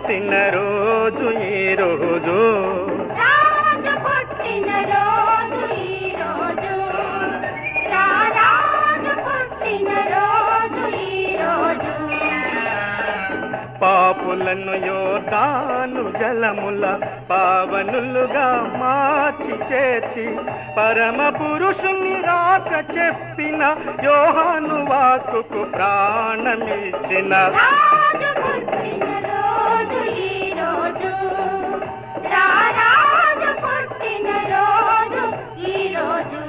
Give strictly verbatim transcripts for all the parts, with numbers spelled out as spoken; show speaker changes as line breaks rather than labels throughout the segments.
పుట్టిన రోజు ఈ రోజు,
రాజు పుట్టిన రోజు ఈ రోజు, రాజు పుట్టిన రోజు ఈ రోజు.
పాపులను యోర్దాను జలముల పావనులుగా మార్చి చేర్చి పరమ పురుషుని రాక చెప్పిన యోహాను వాక్కుకు ప్రాణమిచ్చిన
రాజు పుట్టిన రోజు ఈ రోజు, రాజు పుట్టిన రోజు ఈ రోజు.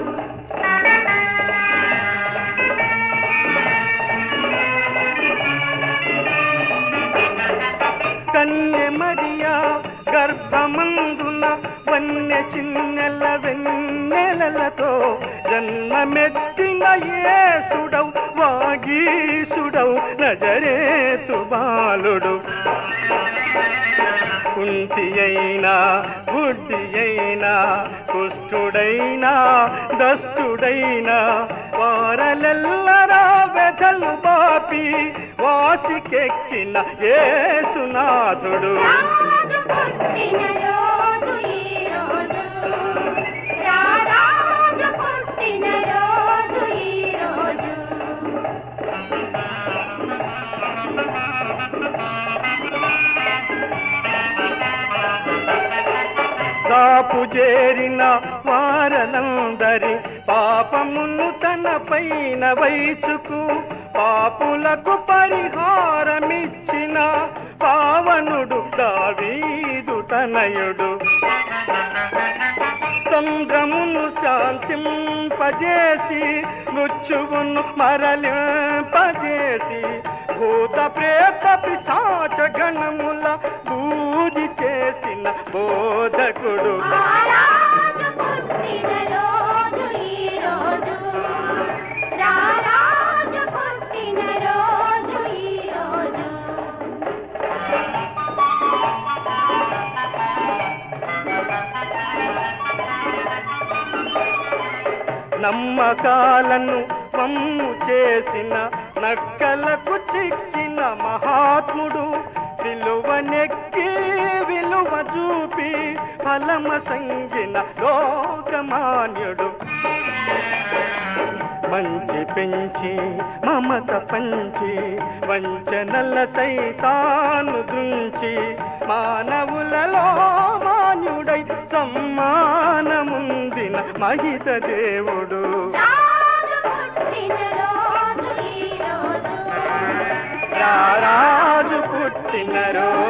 కన్య మరియా గర్భమందున వన్య చిన్నెల వెన్నెలతో జన్మమెత్తిన యేసుడవు వాగీసుడవు నజరేతు బాలుడు. కుంటి అయినా గుడ్డి అయినా కుష్ఠుడైనా దస్తుడైనా వారలెల్లరా వెధలు బాపి వాసికెక్కిన యేసునాథుడు.
రాజు పుట్టిన రోజు ఈ రోజు, రాజు పుట్టిన రోజు ఈ రోజు.
కాపు చేరిన వారలందరి పాపమును తన పైన వయసుకు పాపులకు పరిహారమిచ్చిన పావనుడు దావీదు తనయుడు. సంద్రమును శాంతింపజేసి మృత్యువును మరలింపజేసి భూత ప్రేత పిశాచ గణముల పూజి చేసిన బోధకుడు.
రాజు పుట్టిన రోజు ఈ రోజు, రాజు పుట్టిన రోజు ఈ రోజు.
నమ్మకాలను వమ్ము చేసిన నక్కలకు చిక్కిన మహాత్ముడు. విలువనెక్కి విలువ చూపి ఫలమ సంగిన లోకమాన్యుడు. మంచి పెంచి మమత పంచి వంచనల సైతాను దృంచి మానవులలో మాన్యుడై సమ్మానముందిన మహిత దేవుడు.
రాజు పుట్టిన రోజు ఈ రోజు,
రాజు పుట్టిన రోజు